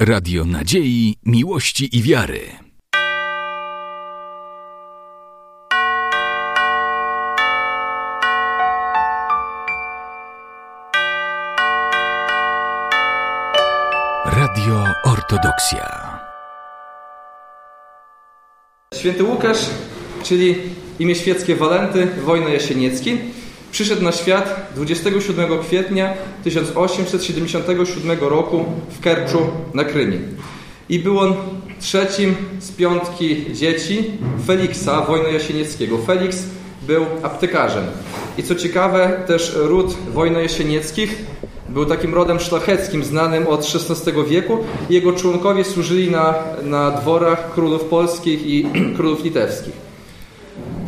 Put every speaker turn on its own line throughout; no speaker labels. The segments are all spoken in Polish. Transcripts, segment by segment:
Radio Nadziei, Miłości i Wiary. Radio Ortodoksja.
Święty Łukasz, czyli imię świeckie Walenty, Wojna Jasieniecki, przyszedł na świat 27 kwietnia 1877 roku w Kerczu na Krymie. I był on trzecim z piątki dzieci Feliksa Wojno-Jasienieckiego. Feliks był aptekarzem. I co ciekawe, też ród Wojno-Jasienieckich był takim rodem szlacheckim, znanym od XVI wieku. Jego członkowie służyli na dworach królów polskich i królów litewskich. W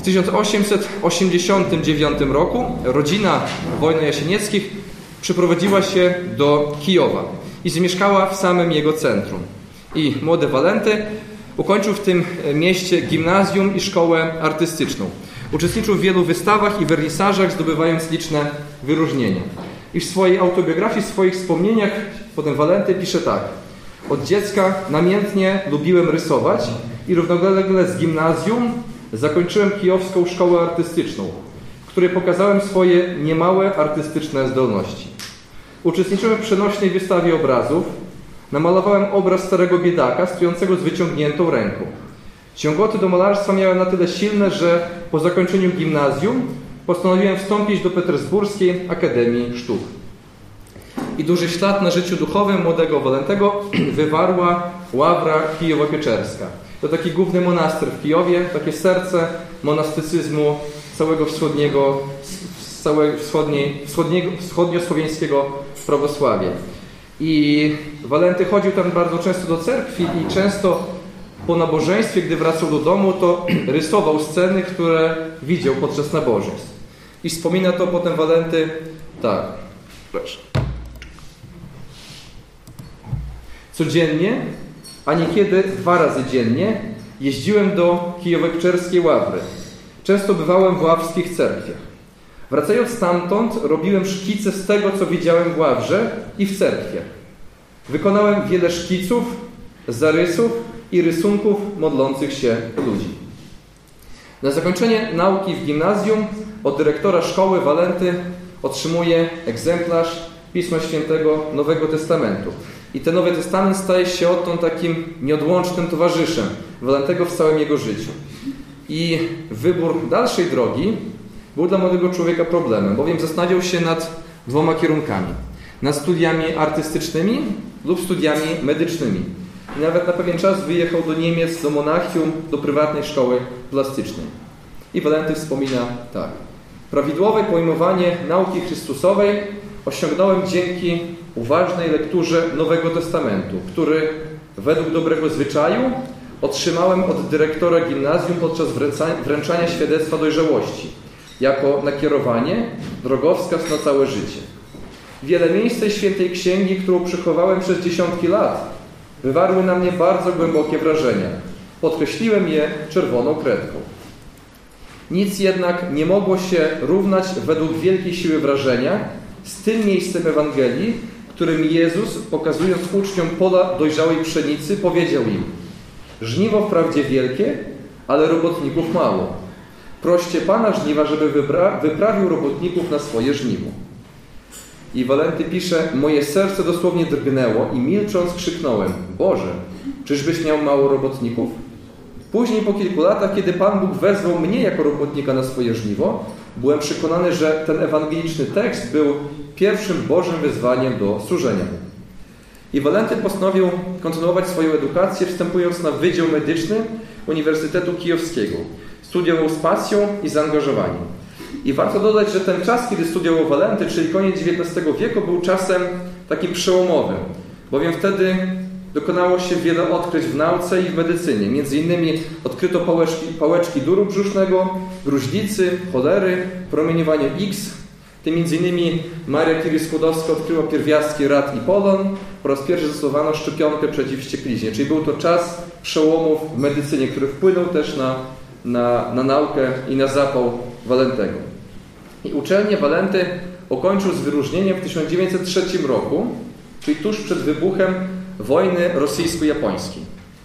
1889 roku rodzina Wojno-Jasienieckich przyprowadziła się do Kijowa i zamieszkała w samym jego centrum. I młody Walenty ukończył w tym mieście gimnazjum i szkołę artystyczną. Uczestniczył w wielu wystawach i wernisażach, zdobywając liczne wyróżnienia. I w swojej autobiografii, w swoich wspomnieniach potem Walenty pisze tak. Od dziecka namiętnie lubiłem rysować i równolegle z gimnazjum zakończyłem kijowską szkołę artystyczną, w której pokazałem swoje niemałe artystyczne zdolności. Uczestniczyłem w przenośnej wystawie obrazów. Namalowałem obraz starego biedaka stojącego z wyciągniętą ręką. Ciągoty do malarstwa miałem na tyle silne, że po zakończeniu gimnazjum postanowiłem wstąpić do Petersburskiej Akademii Sztuk. I duży ślad na życiu duchowym młodego Walentego wywarła Ławra Kijowo-Pieczerska. To taki główny monaster w Kijowie, takie serce monastycyzmu całego wschodniosłowiańskiego prawosławia. I Walenty chodził tam bardzo często do cerkwi i często po nabożeństwie, gdy wracał do domu, to rysował sceny, które widział podczas nabożeństw. I wspomina to potem Walenty tak. Proszę. Codziennie, a niekiedy 2 razy dziennie jeździłem do Kijowo-Pieczerskiej Ławry. Często bywałem w ławskich cerkwiach. Wracając stamtąd, robiłem szkice z tego, co widziałem w ławrze i w cerkwiach. Wykonałem wiele szkiców, zarysów i rysunków modlących się ludzi. Na zakończenie nauki w gimnazjum od dyrektora szkoły Walenty otrzymuje egzemplarz Pisma Świętego Nowego Testamentu. I ten Nowy Testament staje się odtąd takim nieodłącznym towarzyszem Walentego w całym jego życiu. I wybór dalszej drogi był dla młodego człowieka problemem, bowiem zastanawiał się nad 2 kierunkami. Nad studiami artystycznymi lub studiami medycznymi. I nawet na pewien czas wyjechał do Niemiec, do Monachium, do prywatnej szkoły plastycznej. I Walenty wspomina tak. Prawidłowe pojmowanie nauki chrystusowej osiągnąłem dzięki uważnej lekturze Nowego Testamentu, który według dobrego zwyczaju otrzymałem od dyrektora gimnazjum podczas wręczania świadectwa dojrzałości, jako nakierowanie, drogowskaz na całe życie. Wiele miejsc tej świętej księgi, którą przechowałem przez dziesiątki lat, wywarły na mnie bardzo głębokie wrażenia. Podkreśliłem je czerwoną kredką. Nic jednak nie mogło się równać według wielkiej siły wrażenia z tym miejscem Ewangelii, którym Jezus, pokazując uczniom pola dojrzałej pszenicy, powiedział im: żniwo wprawdzie wielkie, ale robotników mało. Proście Pana żniwa, żeby wyprawił robotników na swoje żniwo. I Walenty pisze: moje serce dosłownie drgnęło i milcząc krzyknąłem: Boże, czyżbyś miał mało robotników? Później po kilku latach, kiedy Pan Bóg wezwał mnie jako robotnika na swoje żniwo, byłem przekonany, że ten ewangeliczny tekst był pierwszym Bożym wezwaniem do służenia mu. I Walenty postanowił kontynuować swoją edukację, wstępując na Wydział Medyczny Uniwersytetu Kijowskiego. Studiował z pasją i zaangażowaniem. I warto dodać, że ten czas, kiedy studiował Walenty, czyli koniec XIX wieku, był czasem takim przełomowym, bowiem wtedy dokonało się wiele odkryć w nauce i w medycynie. Między innymi odkryto pałeczki duru brzusznego, gruźlicy, cholery, promieniowanie X. Tym między innymi Maria Curie-Skłodowska odkryła pierwiastki rat i polon. Po raz pierwszy zastosowano szczepionkę przeciw wściekliźnie. Czyli był to czas przełomów w medycynie, który wpłynął też na naukę i na zapał Walentego. I uczelnię Walenty ukończył z wyróżnieniem w 1903 roku, czyli tuż przed wybuchem wojny rosyjsko-japońskiej.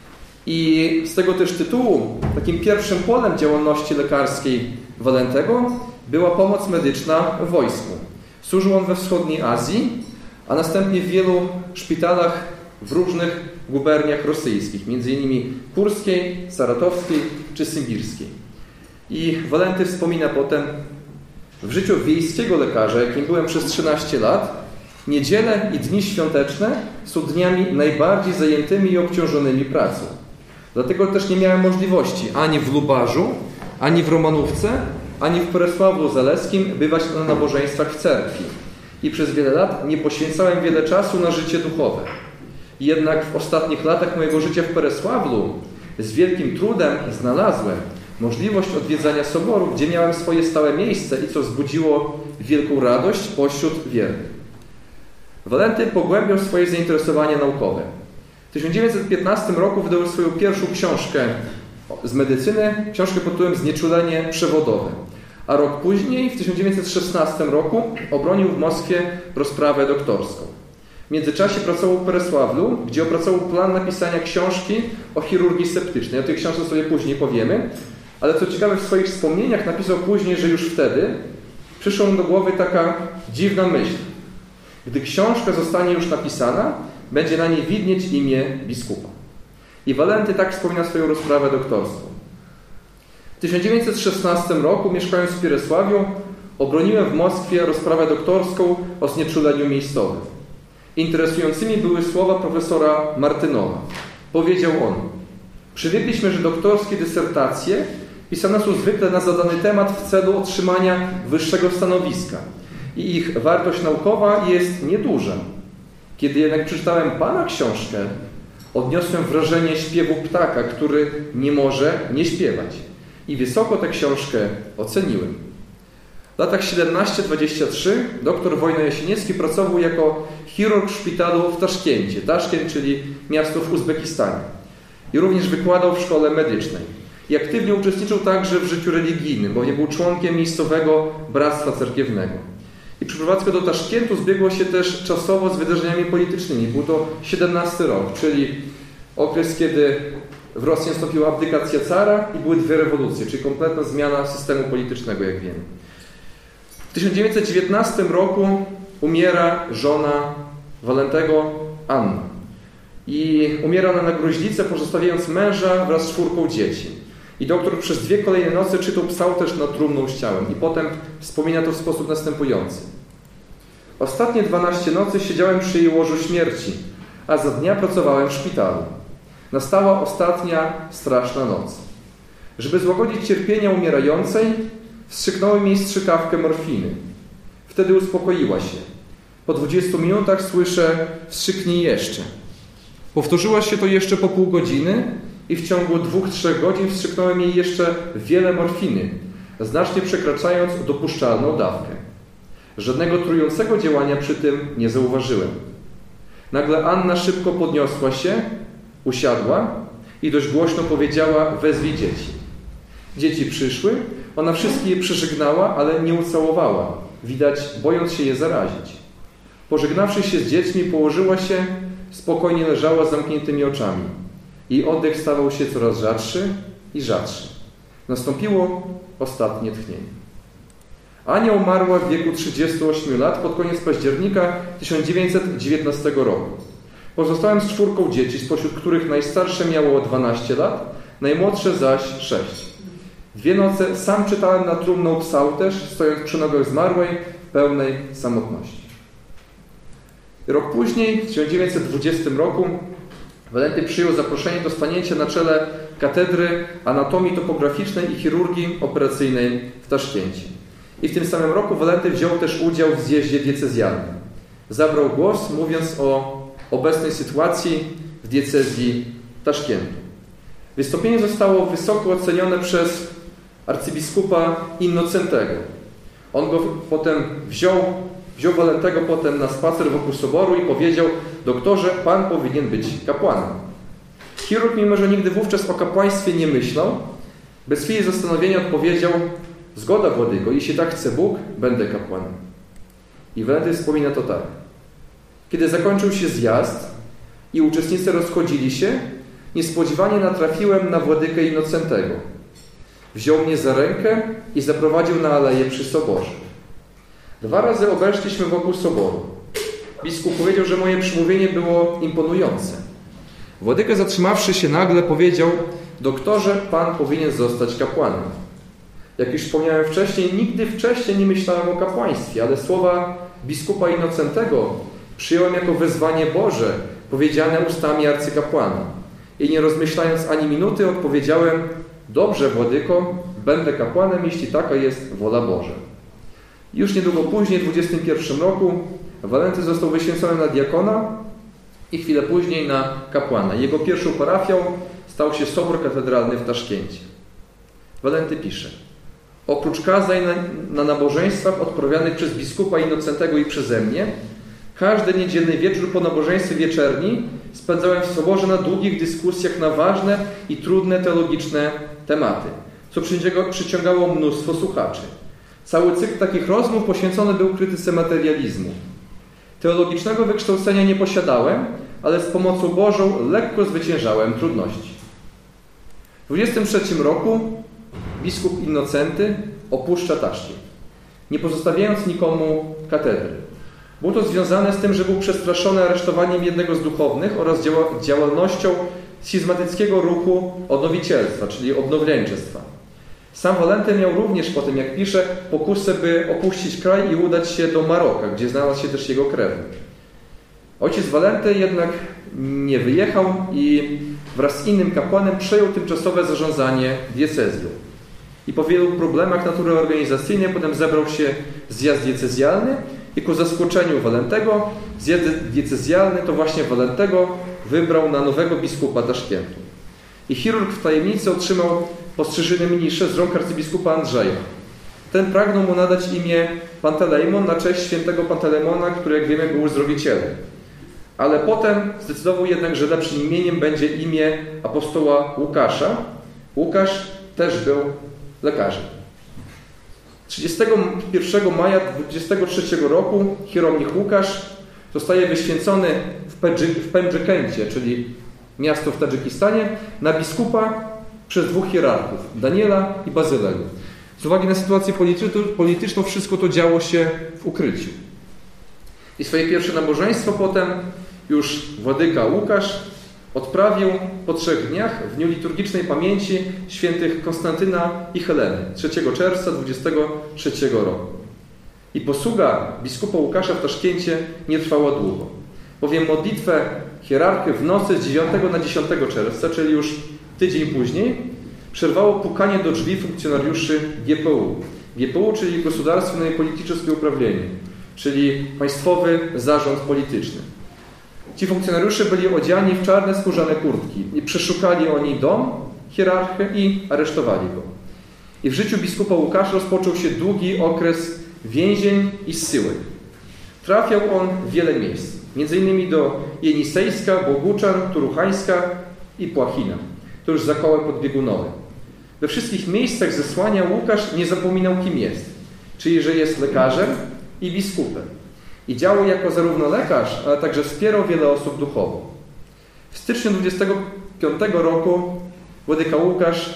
I z tego też tytułu takim pierwszym polem działalności lekarskiej Walentego była pomoc medyczna w wojsku. Służył on we wschodniej Azji, a następnie w wielu szpitalach w różnych guberniach rosyjskich, m.in. kurskiej, saratowskiej czy symbirskiej. I Walenty wspomina potem: w życiu wiejskiego lekarza, jakim byłem przez 13 lat, niedziele i dni świąteczne są dniami najbardziej zajętymi i obciążonymi pracą. Dlatego też nie miałem możliwości ani w Lubarzu, ani w Romanówce, ani w Peresławlu-Zaleskim bywać na nabożeństwach w cerkwi. I przez wiele lat nie poświęcałem wiele czasu na życie duchowe. Jednak w ostatnich latach mojego życia w Peresławlu z wielkim trudem znalazłem możliwość odwiedzania soboru, gdzie miałem swoje stałe miejsce i co wzbudziło wielką radość pośród wiernych. Walenty pogłębiał swoje zainteresowania naukowe. W 1915 roku wydał swoją pierwszą książkę z medycyny, książkę pod tytułem Znieczulenie przewodowe. A rok później, w 1916 roku, obronił w Moskwie rozprawę doktorską. W międzyczasie pracował w Peresławlu, gdzie opracował plan napisania książki o chirurgii septycznej. O tej książce sobie później powiemy. Ale co ciekawe, w swoich wspomnieniach napisał później, że już wtedy przyszła mu do głowy taka dziwna myśl. Gdy książka zostanie już napisana, będzie na niej widnieć imię biskupa. I Walenty tak wspomina swoją rozprawę doktorską. W 1916 roku, mieszkając w Pieresławiu, obroniłem w Moskwie rozprawę doktorską o znieczuleniu miejscowym. Interesującymi były słowa profesora Martynowa. Powiedział on: przywykliśmy, że doktorskie dysertacje pisane są zwykle na zadany temat w celu otrzymania wyższego stanowiska i ich wartość naukowa jest nieduża. Kiedy jednak przeczytałem Pana książkę, odniosłem wrażenie śpiewu ptaka, który nie może nie śpiewać. I wysoko tę książkę oceniłem. W latach 17-23 dr Wojna Jasieniecki pracował jako chirurg w szpitalu w Taszkencie. Taszkent, czyli miasto w Uzbekistanie. I również wykładał w szkole medycznej. I aktywnie uczestniczył także w życiu religijnym, bowiem był członkiem miejscowego bractwa cerkiewnego. I przeprowadzka do Taszkentu zbiegło się też czasowo z wydarzeniami politycznymi. Był to 17 rok, czyli okres, kiedy w Rosji nastąpiła abdykacja cara i były dwie rewolucje, czyli kompletna zmiana systemu politycznego, jak wiemy. W 1919 roku umiera żona Walentego, Anna. I umiera ona na gruźlicę, pozostawiając męża wraz z 4 dzieci. I doktor przez 2 kolejne noce czytał psałterz nad trumną z ciałem. I potem wspomina to w sposób następujący. Ostatnie 12 nocy siedziałem przy jej łożu śmierci, a za dnia pracowałem w szpitalu. Nastała ostatnia, straszna noc. Żeby złagodzić cierpienia umierającej, wstrzyknąłem jej strzykawkę morfiny. Wtedy uspokoiła się. Po 20 minutach słyszę: wstrzyknij jeszcze. Powtórzyła się to jeszcze po pół godziny i w ciągu 2-3 godzin wstrzyknąłem jej jeszcze wiele morfiny, znacznie przekraczając dopuszczalną dawkę. Żadnego trującego działania przy tym nie zauważyłem. Nagle Anna szybko podniosła się, usiadła i dość głośno powiedziała: wezwij dzieci. Dzieci przyszły, ona wszystkie je przeżegnała, ale nie ucałowała, widać bojąc się je zarazić. Pożegnawszy się z dziećmi, położyła się, spokojnie leżała z zamkniętymi oczami. Jej oddech stawał się coraz rzadszy i rzadszy. Nastąpiło ostatnie tchnienie. Ania umarła w wieku 38 lat pod koniec października 1919 roku. Pozostałem z 4 dzieci, spośród których najstarsze miało 12 lat, najmłodsze zaś 6. 2 noce sam czytałem nad trumną psałterz, stojąc przy nogach zmarłej w pełnej samotności. Rok później, w 1920 roku, Walenty przyjął zaproszenie do stanięcia na czele Katedry Anatomii Topograficznej i Chirurgii Operacyjnej w Taszkencie. I w tym samym roku Walenty wziął też udział w zjeździe diecezjalnym. Zabrał głos, mówiąc o obecnej sytuacji w diecezji Taszkentu. Wystąpienie zostało wysoko ocenione przez arcybiskupa Innocentego. On go potem wziął Walentego potem na spacer wokół soboru i powiedział: doktorze, pan powinien być kapłanem. Chirurg, mimo że nigdy wówczas o kapłaństwie nie myślał, bez chwili zastanowienia odpowiedział: zgoda, władyko, jeśli tak chce Bóg, będę kapłanem. I Walenty wspomina to tak. Kiedy zakończył się zjazd, i uczestnicy rozchodzili się, niespodziewanie natrafiłem na władykę Innocentego. Wziął mnie za rękę i zaprowadził na aleję przy soborze. 2 razy obeszliśmy wokół soboru. Biskup powiedział, że moje przemówienie było imponujące. Władyka, zatrzymawszy się nagle, powiedział: doktorze, pan powinien zostać kapłanem. Jak już wspomniałem wcześniej, nigdy wcześniej nie myślałem o kapłaństwie, ale słowa biskupa Innocentego przyjąłem jako wezwanie Boże, powiedziane ustami arcykapłana. I nie rozmyślając ani minuty, odpowiedziałem: dobrze, władyko, będę kapłanem, jeśli taka jest wola Boża. Już niedługo później, w 21 roku, Walenty został wyświęcony na diakona i chwilę później na kapłana. Jego pierwszą parafią stał się Sobór Katedralny w Taszkencie. Walenty pisze: oprócz kazań na nabożeństwach odprawianych przez biskupa Innocentego i przeze mnie, każdy niedzielny wieczór po nabożeństwie wieczerni spędzałem w soborze na długich dyskusjach na ważne i trudne teologiczne tematy, co przyciągało mnóstwo słuchaczy. Cały cykl takich rozmów poświęcony był krytyce materializmu. Teologicznego wykształcenia nie posiadałem, ale z pomocą Bożą lekko zwyciężałem trudności. W 23 roku biskup Innocenty opuszcza Taszkent, nie pozostawiając nikomu katedry. Było to związane z tym, że był przestraszony aresztowaniem jednego z duchownych oraz działalnością schizmatyckiego ruchu odnowicielstwa, czyli obnowieńczystwa. Sam Walenty miał również potem, jak pisze, pokusę, by opuścić kraj i udać się do Maroka, gdzie znalazł się też jego krewny. Ojciec Walenty jednak nie wyjechał i wraz z innym kapłanem przejął tymczasowe zarządzanie diecezją. I po wielu problemach natury organizacyjnej potem zebrał się zjazd diecezjalny i ku zaskoczeniu Walentego zjazd diecezjalny to właśnie Walentego wybrał na nowego biskupa Taszkentu. I chirurg w tajemnicy otrzymał postrzyżone mnisze z rąk arcybiskupa Andrzeja. Ten pragnął mu nadać imię Pantelejmon na cześć świętego Pantelejmona, który, jak wiemy, był uzdrowicielem. Ale potem zdecydował jednak, że lepszym imieniem będzie imię apostoła Łukasza. Łukasz też był lekarzem. 31 maja 23 roku hieromnich Łukasz zostaje wyświęcony w Pendżykencie, czyli miasto w Tadżykistanie, na biskupa przez 2 hierarchów, Daniela i Bazylego. Z uwagi na sytuację polityczną wszystko to działo się w ukryciu. I swoje pierwsze nabożeństwo potem już władyka Łukasz odprawił po 3 dniach w dniu liturgicznej pamięci świętych Konstantyna i Heleny 3 czerwca 23 roku. I posługa biskupa Łukasza w Taszkencie nie trwała długo, bowiem modlitwę hierarchy w nocy z 9 na 10 czerwca, czyli już tydzień później, przerwało pukanie do drzwi funkcjonariuszy GPU. GPU, czyli Государственное политическое управление, czyli Państwowy Zarząd Polityczny. Ci funkcjonariusze byli odziani w czarne skórzane kurtki i przeszukali oni dom hierarchy i aresztowali go. I w życiu biskupa Łukasza rozpoczął się długi okres więzień i zsyłek. Trafiał on w wiele miejsc, m.in. do Jenisejska, Boguczan, Turuchańska i Płachina. To już za kołem podbiegunowym. We wszystkich miejscach zesłania Łukasz nie zapominał, kim jest, czyli że jest lekarzem i biskupem. I działał jako zarówno lekarz, ale także wspierał wiele osób duchowo. W styczniu 25 roku władyka Łukasz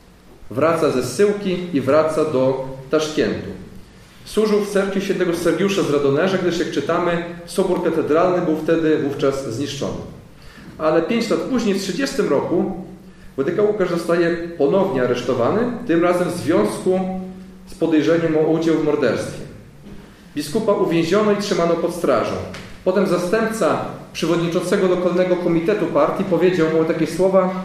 wraca ze zsyłki i wraca do Taszkentu. Służył w cerkwi świętego Sergiusza z Radonerza, gdyż, jak czytamy, Sobór Katedralny był wówczas zniszczony. Ale 5 lat później, w 30 roku, władyka Łukasz zostaje ponownie aresztowany, tym razem w związku z podejrzeniem o udział w morderstwie. Biskupa uwięziono i trzymano pod strażą. Potem zastępca przewodniczącego lokalnego komitetu partii powiedział mu takie słowa: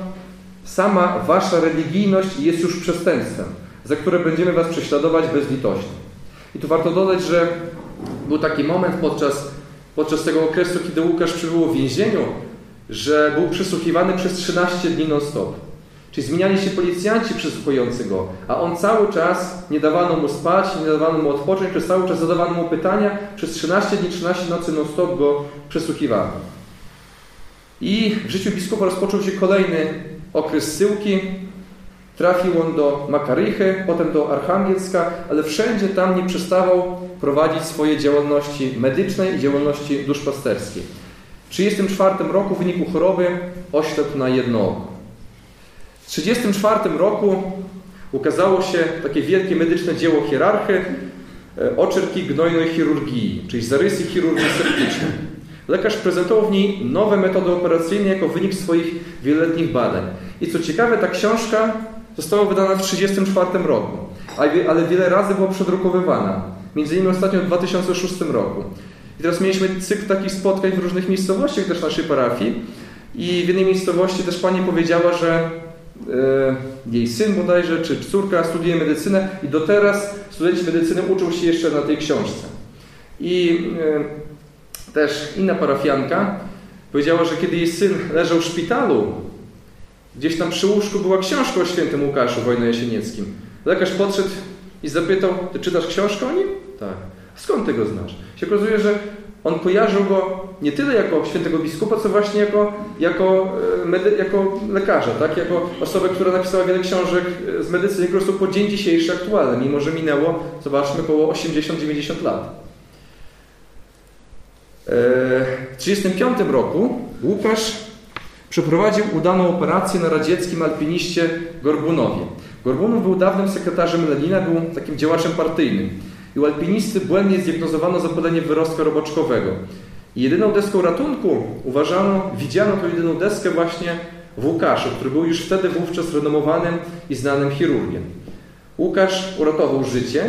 sama wasza religijność jest już przestępstwem, za które będziemy was prześladować bezlitośnie. I tu warto dodać, że był taki moment podczas tego okresu, kiedy Łukasz przebywał w więzieniu, że był przesłuchiwany przez 13 dni non-stop. Czyli zmieniali się policjanci przesłuchujący go, a on cały czas, nie dawano mu spać, nie dawano mu odpocząć, przez cały czas zadawano mu pytania, przez 13 dni, 13 nocy non-stop go przesłuchiwano. I w życiu biskupa rozpoczął się kolejny okres zsyłki. Trafił on do Makarychy, potem do Archangielska, ale wszędzie tam nie przestawał prowadzić swojej działalności medycznej i działalności duszpasterskiej. W 1934 roku w wyniku choroby oślepł na jedno oko. W 1934 roku ukazało się takie wielkie medyczne dzieło hierarchy Oczerki gnojnej chirurgii, czyli zarysy chirurgii septycznej. Lekarz prezentował w niej nowe metody operacyjne jako wynik swoich wieloletnich badań. I co ciekawe, ta książka została wydana w 1934 roku, ale wiele razy była przedrukowywana. Między innymi ostatnio w 2006 roku. I teraz mieliśmy cykl takich spotkań w różnych miejscowościach też naszej parafii. I w jednej miejscowości też pani powiedziała, że jej syn bodajże, czy córka studiuje medycynę i do teraz studenci medycyny uczą się jeszcze na tej książce. I też inna parafianka powiedziała, że kiedy jej syn leżał w szpitalu, gdzieś tam przy łóżku była książka o świętym Łukaszu Wojno-Jasienieckim. Lekarz podszedł i zapytał: ty czytasz książkę o nim? Tak. Skąd ty go znasz? Się okazuje, że on kojarzył go nie tyle jako świętego biskupa, co właśnie jako lekarza, tak? Jako osobę, która napisała wiele książek z medycyny, które są po dzień dzisiejszy aktualne, mimo że minęło, zobaczmy, około 80-90 lat. W 1935 roku Łukasz przeprowadził udaną operację na radzieckim alpiniście Gorbunowie. Gorbunów był dawnym sekretarzem Lenina, był takim działaczem partyjnym. I u alpinisty błędnie zdiagnozowano zapalenie wyrostka robaczkowego. I jedyną deską ratunku widziano tą jedyną deskę właśnie w Łukaszu, który był już wtedy wówczas renomowanym i znanym chirurgiem. Łukasz uratował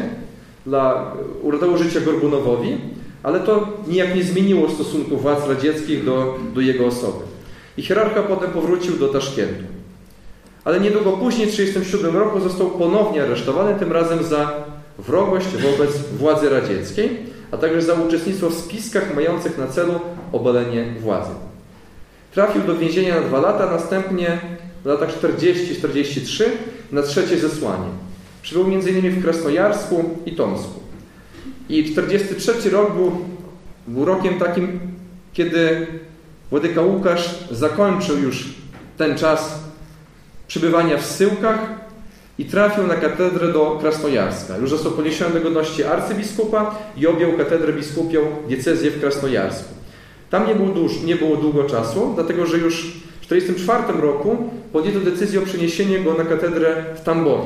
życie Gorbunowowi, ale to nijak nie zmieniło stosunku władz radzieckich do jego osoby. I hierarcha potem powrócił do Taszkentu. Ale niedługo później, w 1937 roku, został ponownie aresztowany, tym razem za wrogość wobec władzy radzieckiej, a także za uczestnictwo w spiskach mających na celu obalenie władzy. Trafił do więzienia na 2 lata, następnie w latach 40-43 na 3. zesłanie. Przybył m.in. w Krasnojarsku i Tomsku. I 1943 rok był rokiem takim, kiedy Władyka Łukasz zakończył już ten czas przebywania w zsyłkach i trafił na katedrę do Krasnojarska. Już został poniesiony do godności arcybiskupa i objął katedrę biskupią diecezję w Krasnojarsku. Tam nie było długo czasu, dlatego że już w 1944 roku podjęto decyzję o przeniesieniu go na katedrę w Tambowie.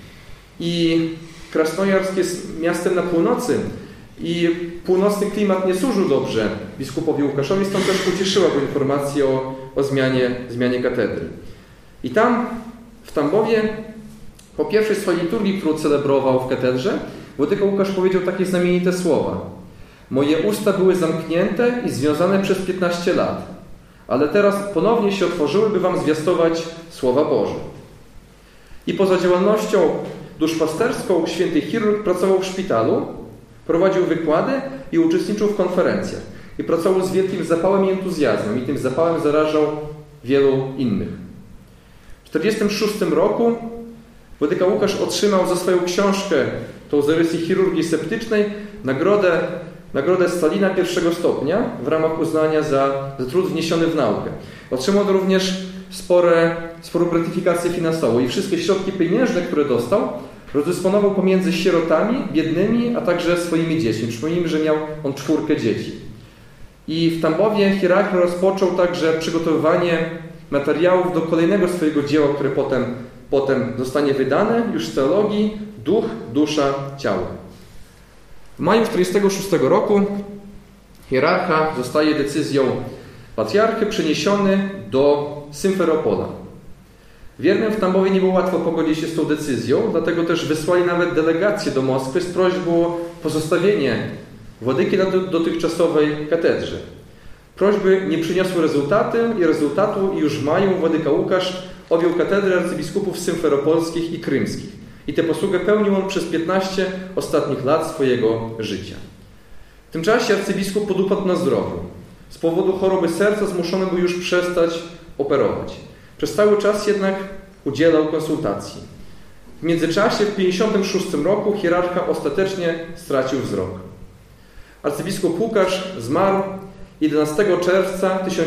I Krasnojarsk jest miastem na północy i północny klimat nie służył dobrze biskupowi Łukaszowi, stąd też ucieszyła go informacja o zmianie katedry. I tam, w Tambowie, po pierwszej swojej liturgii, którą celebrował w katedrze, Władyka Łukasz powiedział takie znamienite słowa: moje usta były zamknięte i związane przez 15 lat, ale teraz ponownie się otworzyły, by wam zwiastować słowa Boże. I poza działalnością duszpasterską święty chirurg pracował w szpitalu, prowadził wykłady i uczestniczył w konferencjach. I pracował z wielkim zapałem i entuzjazmem i tym zapałem zarażał wielu innych. W 1946 roku Władyka Łukasz otrzymał za swoją książkę, tą Zarysy chirurgii septycznej, nagrodę Stalina I stopnia w ramach uznania za trud wniesiony w naukę. Otrzymał również sporą gratyfikację finansową i wszystkie środki pieniężne, które dostał, rozdysponował pomiędzy sierotami, biednymi, a także swoimi dziećmi. Przypomnijmy, że miał on 4 dzieci. I w Tambowie hierarcha rozpoczął także przygotowywanie materiałów do kolejnego swojego dzieła, które potem zostanie wydane już z teologii: Duch, dusza, ciało. W maju 1946 roku hierarcha zostaje decyzją patriarchy przeniesiony do Symferopola. Wiernym w Tambowie nie było łatwo pogodzić się z tą decyzją, dlatego też wysłali nawet delegację do Moskwy z prośbą o pozostawienie władyki na dotychczasowej katedrze. Prośby nie przyniosły rezultatu i już w maju Władyka Łukasz objął katedrę arcybiskupów symferopolskich i krymskich. I tę posługę pełnił on przez 15 ostatnich lat swojego życia. W tym czasie arcybiskup podupadł na zdrowiu. Z powodu choroby serca zmuszony był już przestać operować. Przez cały czas jednak udzielał konsultacji. W międzyczasie w 1956 roku hierarcha ostatecznie stracił wzrok. Arcybiskup Łukasz zmarł 11 czerwca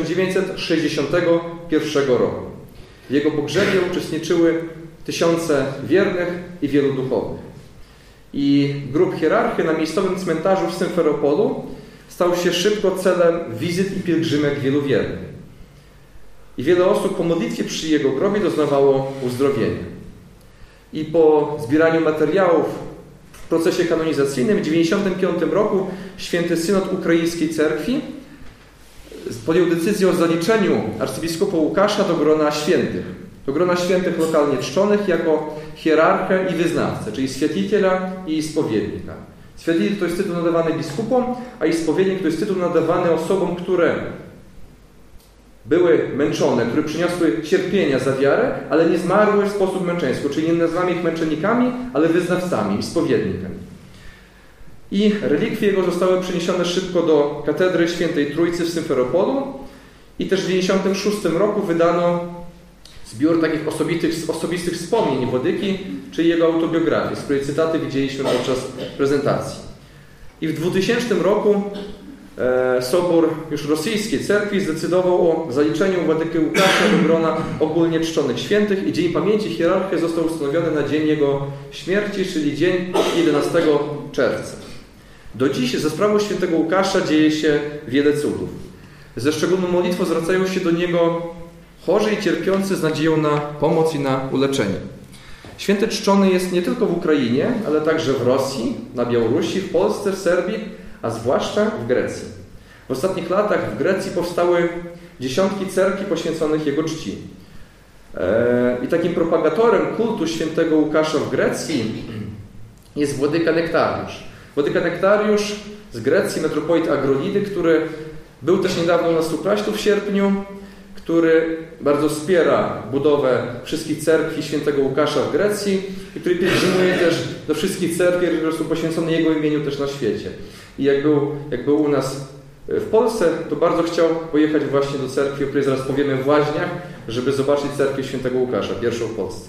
1961 roku. W jego pogrzebie uczestniczyły tysiące wiernych i wielu duchownych. I grób hierarchy na miejscowym cmentarzu w Symferopolu stał się szybko celem wizyt i pielgrzymek wielu wiernych. I wiele osób po modlitwie przy jego grobie doznawało uzdrowienia. I po zbieraniu materiałów w procesie kanonizacyjnym w 1995 roku Święty Synod Ukraińskiej Cerkwi podjął decyzję o zaliczeniu arcybiskupa Łukasza do grona świętych lokalnie czczonych jako hierarchę i wyznawcę, czyli święticiela i spowiednika. Święticiel to jest tytuł nadawany biskupom, a i spowiednik to jest tytuł nadawany osobom, które były męczone, które przyniosły cierpienia za wiarę, ale nie zmarły w sposób męczeński, czyli nie nazywamy ich męczennikami, ale wyznawcami i spowiednikami. I relikwie jego zostały przeniesione szybko do katedry Świętej Trójcy w Symferopolu i też w 1996 roku wydano zbiór takich osobistych wspomnień Władyki, czyli jego autobiografii, z której cytaty widzieliśmy podczas prezentacji. I w 2000 roku Sobór już rosyjskiej cerkwi zdecydował o zaliczeniu Władyki Łukasza do grona ogólnie czczonych świętych i Dzień Pamięci Hierarchy został ustanowiony na dzień jego śmierci, czyli dzień 11 czerwca. Do dziś za sprawą świętego Łukasza dzieje się wiele cudów. Ze szczególną modlitwą zwracają się do niego chorzy i cierpiący z nadzieją na pomoc i na uleczenie. Święty czczony jest nie tylko w Ukrainie, ale także w Rosji, na Białorusi, w Polsce, w Serbii, a zwłaszcza w Grecji. W ostatnich latach w Grecji powstały dziesiątki cerkwi poświęconych jego czci. I takim propagatorem kultu świętego Łukasza w Grecji jest Władyka Nektariusz. Władyka Nektariusz z Grecji, metropolit Agrolidy, który był też niedawno na Supraślu w sierpniu, który bardzo wspiera budowę wszystkich cerkwi świętego Łukasza w Grecji i który pielgrzymuje też do wszystkich cerkwi, które są poświęcone jego imieniu też na świecie. I jak był u nas w Polsce, to bardzo chciał pojechać właśnie do cerkwi, o której zaraz powiemy, w Łaźniach, żeby zobaczyć cerkiew świętego Łukasza, pierwszą w Polsce.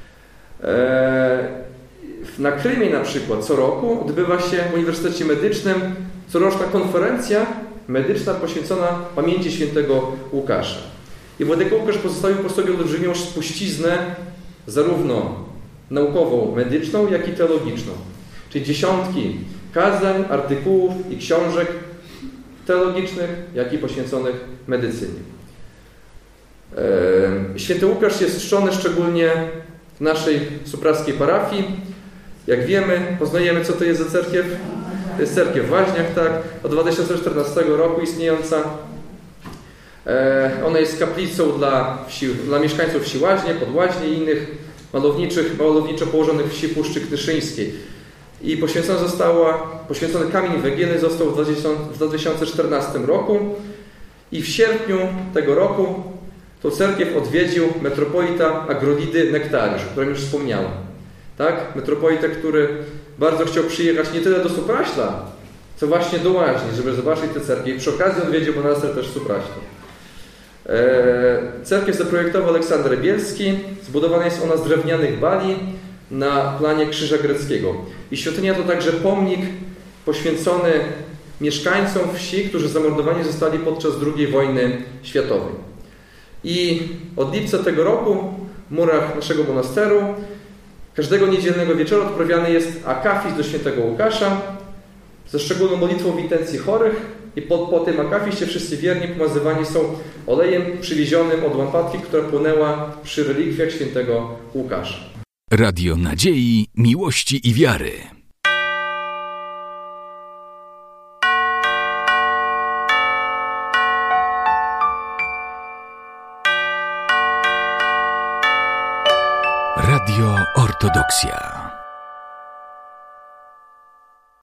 Na Krymie na przykład co roku odbywa się w Uniwersytecie Medycznym coroczna konferencja medyczna poświęcona pamięci świętego Łukasza. I Władyka Łukasz pozostawił po sobie olbrzymią spuściznę zarówno naukową, medyczną, jak i teologiczną. Czyli dziesiątki kazań, artykułów i książek teologicznych, jak i poświęconych medycynie. Święty Łukasz jest czczony szczególnie w naszej supraskiej parafii. Jak wiemy, poznajemy, co to jest za cerkiew. To jest cerkiew w Łaźniach, tak? Od 2014 roku istniejąca. Ona jest kaplicą dla mieszkańców wsi Łaźnie, Podłaźnie i innych malowniczo położonych wsi Puszczy Knyszyńskiej. I poświęcony kamień węgielny został w 2014 roku i w sierpniu tego roku tą cerkiew odwiedził metropolita Agrolidy Nektariusz, o którym już wspomniałem. Tak? Metropolita, który bardzo chciał przyjechać nie tyle do Supraśla, co właśnie do Łaźni, żeby zobaczyć tę cerkiew. I przy okazji odwiedził monaster też w Supraślu. Cerkiew zaprojektował Aleksander Bielski. Zbudowana jest ona z drewnianych bali na planie Krzyża Greckiego. I świątynia to także pomnik poświęcony mieszkańcom wsi, którzy zamordowani zostali podczas II wojny światowej. I od lipca tego roku w murach naszego monasteru każdego niedzielnego wieczoru odprawiany jest akafist do świętego Łukasza ze szczególną modlitwą w intencji chorych i po tym akafiście wszyscy wierni pomazywani są olejem przywiezionym od łampatki, która płynęła przy relikwiach świętego Łukasza.
Radio Nadziei, Miłości i Wiary. Radio Ortodoksja.